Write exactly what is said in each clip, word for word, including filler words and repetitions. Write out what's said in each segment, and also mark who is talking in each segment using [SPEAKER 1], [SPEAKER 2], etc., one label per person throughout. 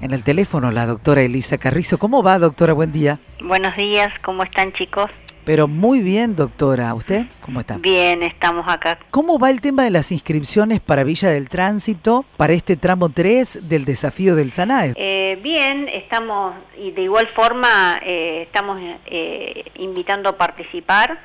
[SPEAKER 1] en el teléfono la doctora Elisa Carrizo. ¿Cómo va, doctora? Buen día.
[SPEAKER 2] Buenos días, ¿cómo están, chicos?
[SPEAKER 1] Pero muy bien, doctora. ¿Usted cómo está?
[SPEAKER 2] Bien, estamos acá.
[SPEAKER 1] ¿Cómo va el tema de las inscripciones para Villa del Tránsito para este tramo tres del desafío del SANAE?
[SPEAKER 2] Eh, bien, estamos, y de igual forma eh, estamos eh, invitando a participar.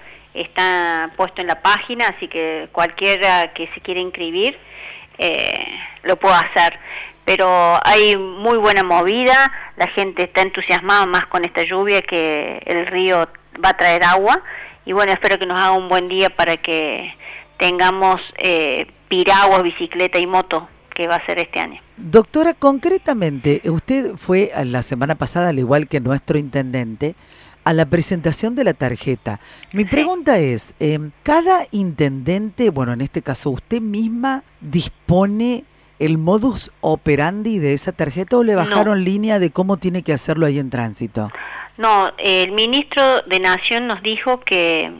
[SPEAKER 2] Está puesto en la página, así que cualquiera que se quiera inscribir eh, lo puede hacer. Pero hay muy buena movida, la gente está entusiasmada más con esta lluvia, que el río va a traer agua, y bueno, espero que nos haga un buen día para que tengamos eh, piraguas, bicicleta y moto, que va a ser este año.
[SPEAKER 1] Doctora, concretamente, usted fue la semana pasada, al igual que nuestro intendente, a la presentación de la tarjeta. Mi pregunta sí. es, eh, ¿cada intendente, bueno, en este caso usted misma, dispone el modus operandi de esa tarjeta o le bajaron no. línea de cómo tiene que hacerlo ahí en tránsito?
[SPEAKER 2] No, el ministro de Nación nos dijo que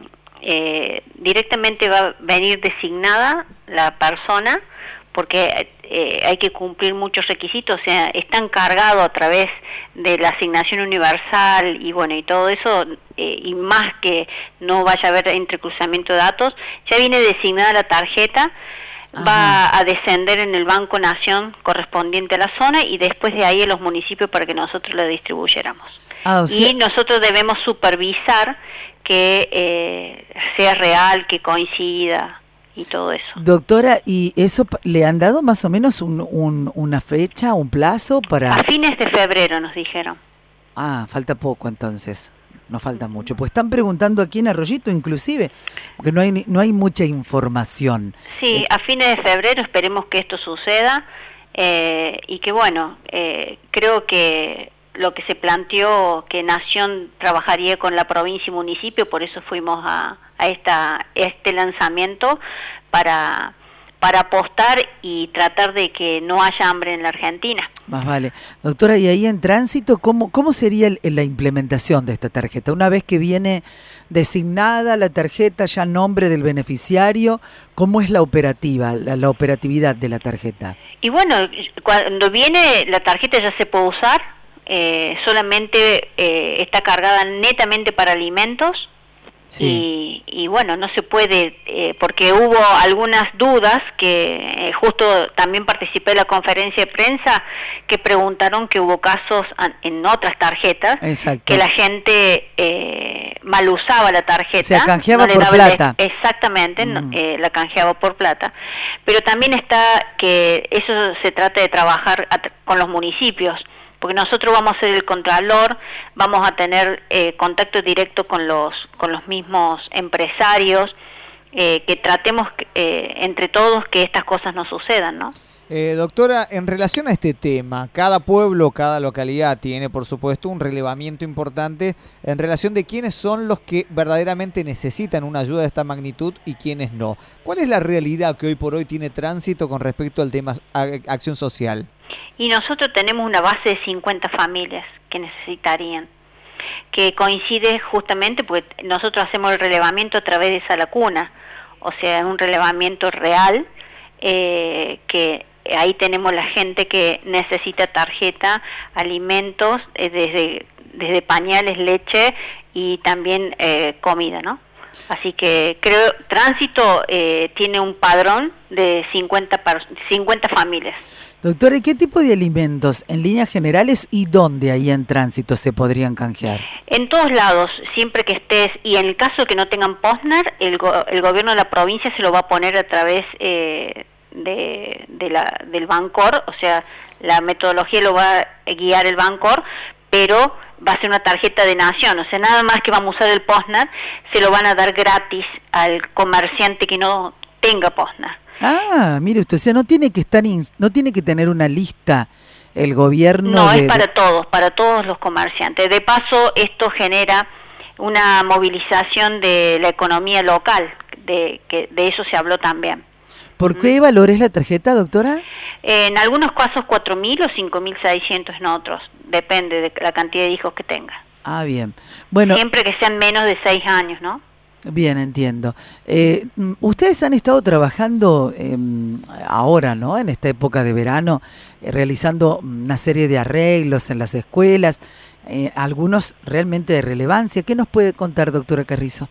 [SPEAKER 2] eh, directamente va a venir designada la persona, porque eh, hay que cumplir muchos requisitos, o sea, está encargado a través de la asignación universal y bueno, y todo eso, eh, y más que no vaya a haber entrecruzamiento de datos, ya viene designada la tarjeta. Ajá. Va a descender en el Banco Nación correspondiente a la zona y después de ahí en los municipios para que nosotros lo distribuyéramos. Ah, o sea... Y nosotros debemos supervisar que eh, sea real, que coincida y todo eso.
[SPEAKER 1] Doctora, ¿y eso le han dado más o menos un, un, una fecha, un plazo para...?
[SPEAKER 2] A fines de febrero nos dijeron.
[SPEAKER 1] Ah, falta poco entonces. No falta mucho. Pues están preguntando aquí en Arroyito inclusive, porque no hay no hay mucha información.
[SPEAKER 2] Sí, eh, a fines de febrero esperemos que esto suceda eh, y que bueno, eh, creo que lo que se planteó, que Nación trabajaría con la provincia y municipio, por eso fuimos a, a esta este lanzamiento para... para apostar y tratar de que no haya hambre en la Argentina.
[SPEAKER 1] Más vale. Doctora, y ahí en tránsito, ¿cómo, cómo sería el, la implementación de esta tarjeta? Una vez que viene designada la tarjeta, ya nombre del beneficiario, ¿cómo es la operativa, la, la operatividad de la tarjeta?
[SPEAKER 2] Y bueno, cuando viene la tarjeta ya se puede usar, eh, solamente eh, está cargada netamente para alimentos. Sí. Y, y bueno, no se puede, eh, porque hubo algunas dudas, que eh, justo también participé en la conferencia de prensa, que preguntaron que hubo casos en otras tarjetas, exacto, que la gente eh, mal usaba la tarjeta.
[SPEAKER 1] Se canjeaba no por plata.
[SPEAKER 2] El, exactamente, mm. no, eh, la canjeaba por plata. Pero también está que eso se trata de trabajar a, con los municipios, porque nosotros vamos a ser el contralor, vamos a tener eh, contacto directo con los con los mismos empresarios, eh, que tratemos eh, entre todos que estas cosas no sucedan, ¿no?
[SPEAKER 3] Eh, doctora, en relación a este tema, cada pueblo, cada localidad tiene, por supuesto, un relevamiento importante en relación de quiénes son los que verdaderamente necesitan una ayuda de esta magnitud y quiénes no. ¿Cuál es la realidad que hoy por hoy tiene tránsito con respecto al tema acción social?
[SPEAKER 2] Y nosotros tenemos una base de cincuenta familias que necesitarían, que coincide justamente porque nosotros hacemos el relevamiento a través de esa lacuna, o sea, un relevamiento real, eh, que ahí tenemos la gente que necesita tarjeta, alimentos, eh, desde, desde pañales, leche y también eh, comida, ¿no? Así que creo Tránsito eh, tiene un padrón de cincuenta, cincuenta familias.
[SPEAKER 1] Doctora, ¿y qué tipo de alimentos en líneas generales y dónde ahí en Tránsito se podrían canjear?
[SPEAKER 2] En todos lados, siempre que estés, y en el caso que no tengan POSNER, el, go, el gobierno de la provincia se lo va a poner a través eh, de, de la, del Bancor, o sea, la metodología lo va a guiar el Bancor, pero va a ser una tarjeta de Nación, o sea, nada más que vamos a usar el POSNER, se lo van a dar gratis al comerciante que no tenga POSNER.
[SPEAKER 1] Ah, mire usted, o sea, no tiene que estar, in, no tiene que tener una lista el gobierno.
[SPEAKER 2] No,
[SPEAKER 1] de,
[SPEAKER 2] es para todos, para todos los comerciantes. De paso, esto genera una movilización de la economía local, de que de eso se habló también.
[SPEAKER 1] ¿Por qué ¿Mm? valor es la tarjeta, doctora?
[SPEAKER 2] En algunos casos cuatro mil o cinco mil seiscientos en otros, depende de la cantidad de hijos que tenga.
[SPEAKER 1] Ah, bien. Bueno,
[SPEAKER 2] siempre que sean menos de seis años, ¿no?
[SPEAKER 1] Bien, entiendo. Eh, ustedes han estado trabajando eh, ahora, ¿no? En esta época de verano, eh, realizando una serie de arreglos en las escuelas, eh, algunos realmente de relevancia. ¿Qué nos puede contar, doctora Carrizo?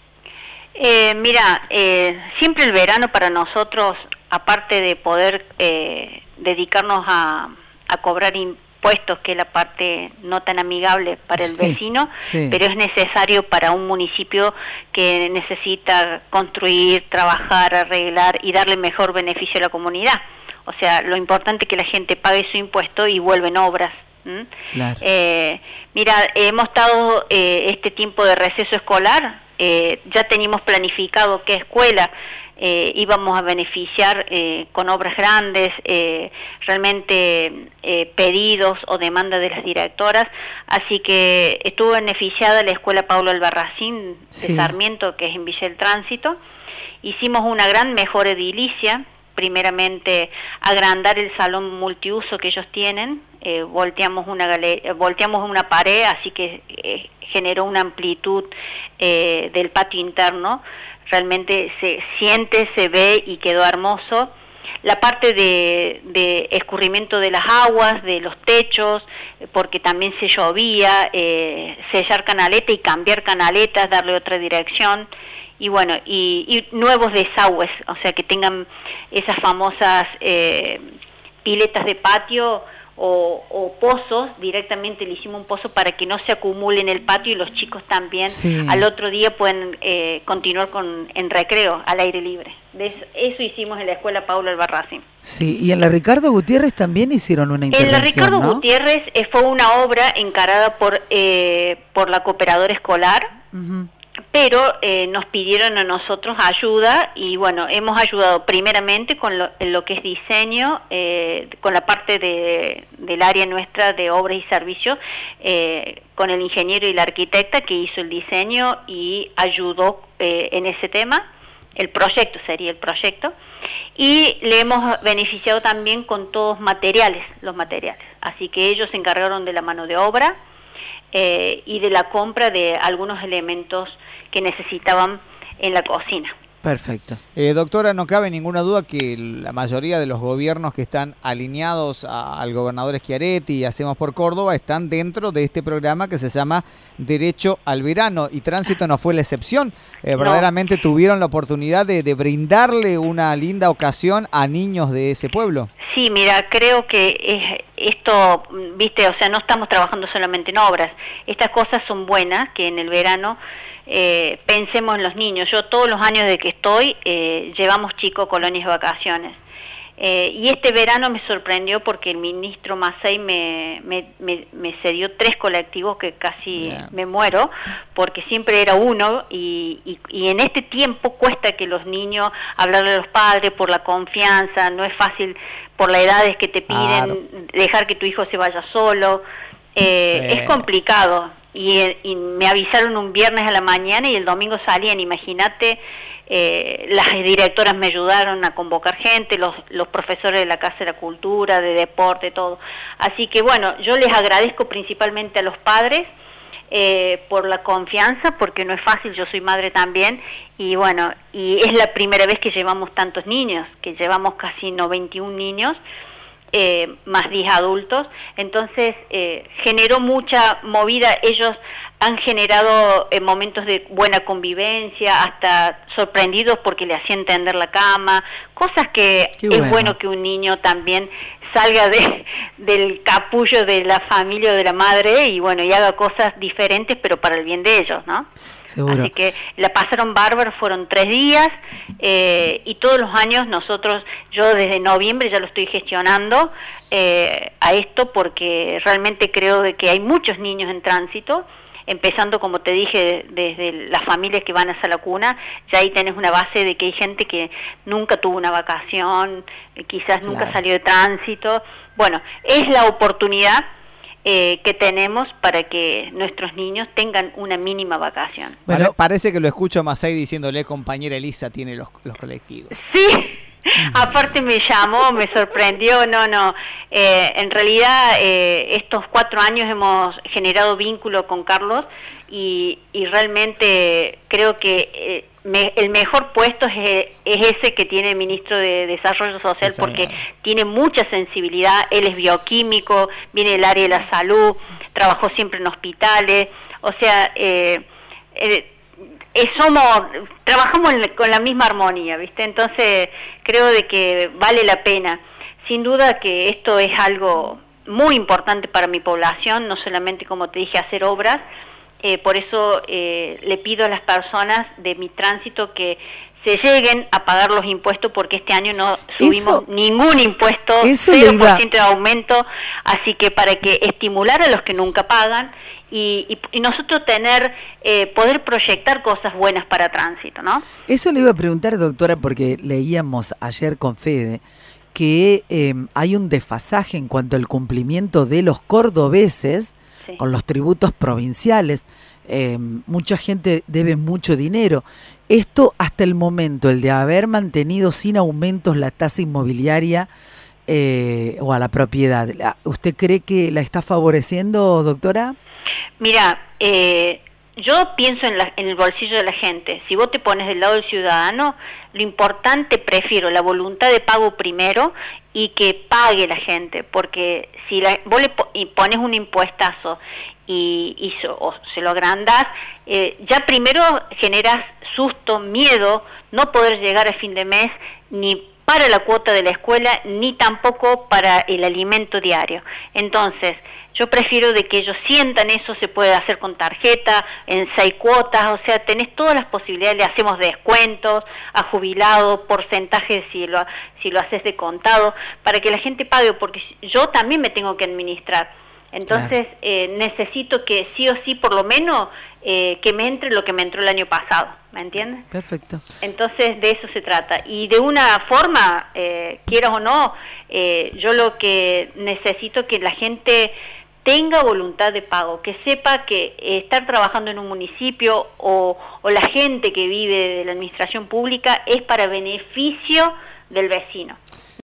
[SPEAKER 2] Eh, mira, eh, siempre el verano para nosotros, aparte de poder eh, dedicarnos a, a cobrar impuestos, que es la parte no tan amigable para el sí, vecino, sí. pero es necesario para un municipio que necesita construir, trabajar, arreglar y darle mejor beneficio a la comunidad. O sea, lo importante es que la gente pague su impuesto y vuelven obras. ¿Mm? Claro. Eh, mira, hemos estado eh, este tiempo de receso escolar, eh, ya teníamos planificado qué escuela eh, íbamos a beneficiar eh, con obras grandes, eh, realmente eh, pedidos o demanda de las directoras, así que estuvo beneficiada la escuela Paulo Albarracín sí. de Sarmiento, que es en Villa del Tránsito. Hicimos una gran mejor edilicia, primeramente agrandar el salón multiuso que ellos tienen, eh, volteamos una galería, volteamos una pared, así que eh, generó una amplitud eh, del patio interno, realmente se siente, se ve y quedó hermoso. La parte de, de escurrimiento de las aguas, de los techos, porque también se llovía, eh, sellar canaleta y cambiar canaletas, darle otra dirección. Y bueno, y, y nuevos desagües, o sea, que tengan esas famosas eh, piletas de patio o, o pozos, directamente le hicimos un pozo para que no se acumule en el patio y los chicos también sí. al otro día pueden eh, continuar con en recreo, al aire libre. Eso, eso hicimos en la escuela Paulo Albarracín.
[SPEAKER 1] Sí, y en la Ricardo Gutiérrez también hicieron una intervención,
[SPEAKER 2] En la Ricardo
[SPEAKER 1] ¿no?
[SPEAKER 2] Gutiérrez eh, fue una obra encarada por, eh, por la cooperadora escolar, uh-huh. pero eh, nos pidieron a nosotros ayuda y bueno, hemos ayudado primeramente con lo, lo que es diseño, eh, con la parte de, del área nuestra de obras y servicios, eh, con el ingeniero y la arquitecta que hizo el diseño y ayudó eh, en ese tema, el proyecto sería el proyecto, y le hemos beneficiado también con todos materiales, los materiales, así que ellos se encargaron de la mano de obra eh, y de la compra de algunos elementos que necesitaban en la cocina.
[SPEAKER 3] Perfecto. Eh, doctora, no cabe ninguna duda que la mayoría de los gobiernos que están alineados a, al gobernador Schiaretti y Hacemos por Córdoba están dentro de este programa que se llama Derecho al Verano, y Tránsito no fue la excepción. Eh, no. Verdaderamente tuvieron la oportunidad de, de brindarle una linda ocasión a niños de ese pueblo.
[SPEAKER 2] Sí, mira, creo que es, esto, viste, o sea, no estamos trabajando solamente en obras. Estas cosas son buenas, que en el verano Eh, pensemos en los niños. Yo todos los años de que estoy eh, llevamos chicos a colonias de vacaciones eh, y este verano me sorprendió porque el ministro Macei me, me, me, me cedió tres colectivos que casi yeah. me muero porque siempre era uno y, y, y en este tiempo cuesta que los niños hablarle a los padres por la confianza, no es fácil por las edades que te piden claro. dejar que tu hijo se vaya solo, eh, sí. es complicado. Y, y me avisaron un viernes a la mañana y el domingo salían, imagínate, eh, las directoras me ayudaron a convocar gente, los, los profesores de la Casa de la Cultura, de Deporte, todo. Así que bueno, yo les agradezco principalmente a los padres eh, por la confianza, porque no es fácil, yo soy madre también, y bueno, y es la primera vez que llevamos tantos niños, que llevamos casi no veintiún niños, Eh, más diez adultos, entonces eh, generó mucha movida. Ellos han generado eh, momentos de buena convivencia, hasta sorprendidos porque le hacían tender la cama, cosas que Qué es bueno. bueno que un niño también salga de, del capullo de la familia o de la madre y bueno, y haga cosas diferentes pero para el bien de ellos, ¿no?
[SPEAKER 1] Seguro.
[SPEAKER 2] Así que la pasaron bárbaro, fueron tres días eh, y todos los años nosotros, yo desde noviembre ya lo estoy gestionando eh, a esto porque realmente creo de que hay muchos niños en tránsito, empezando como te dije desde las familias que van hacia la cuna, ya ahí tenés una base de que hay gente que nunca tuvo una vacación, quizás nunca claro. salió de tránsito. Bueno, es la oportunidad Eh, que tenemos para que nuestros niños tengan una mínima vacación.
[SPEAKER 3] Bueno, parece que lo escucho a Macei diciéndole, compañera Elisa tiene los, los colectivos.
[SPEAKER 2] Sí, aparte me llamó, me sorprendió, no, no, eh, en realidad eh, estos cuatro años hemos generado vínculo con Carlos y, y realmente creo que eh, me, el mejor puesto es, es ese que tiene el ministro de Desarrollo Social, sí, porque tiene mucha sensibilidad. Él es bioquímico, viene del área de la salud, trabajó siempre en hospitales, o sea, eh, eh, eh, somos, trabajamos en, con la misma armonía, ¿viste? Entonces creo de que vale la pena. Sin duda que esto es algo muy importante para mi población, no solamente, como te dije, hacer obras. Eh, por eso eh, le pido a las personas de mi tránsito que se lleguen a pagar los impuestos, porque este año no subimos eso, ningún impuesto, cero por ciento de aumento, así que para que estimular a los que nunca pagan y, y, y nosotros tener, eh, poder proyectar cosas buenas para tránsito, ¿no?
[SPEAKER 1] Eso le iba a preguntar, doctora, porque leíamos ayer con Fede que eh, hay un desfasaje en cuanto al cumplimiento de los cordobeses, sí, con los tributos provinciales. Eh, mucha gente debe mucho dinero. Esto hasta el momento, el de haber mantenido sin aumentos la tasa inmobiliaria eh, o a la propiedad, ¿usted cree que la está favoreciendo, doctora?
[SPEAKER 2] Mira, eh, yo pienso en, la, en el bolsillo de la gente. Si vos te pones del lado del ciudadano, lo importante, prefiero la voluntad de pago primero y que pague la gente, porque si la, vos le pones un impuestazo y, y so, o se lo agrandás, eh, ya primero generas susto, miedo, no poder llegar a fin de mes ni para la cuota de la escuela, ni tampoco para el alimento diario. Entonces, yo prefiero de que ellos sientan eso, se puede hacer con tarjeta, en seis cuotas, o sea, tenés todas las posibilidades, le hacemos descuentos a jubilados, porcentajes si lo, si lo haces de contado, para que la gente pague, porque yo también me tengo que administrar. Entonces, claro, eh, necesito que sí o sí, por lo menos, eh, que me entre lo que me entró el año pasado, ¿me entiendes?
[SPEAKER 1] Perfecto.
[SPEAKER 2] Entonces, de eso se trata. Y de una forma, eh, quieras o no, eh, yo lo que necesito que la gente tenga voluntad de pago, que sepa que eh, estar trabajando en un municipio o, o la gente que vive de la administración pública es para beneficio del vecino.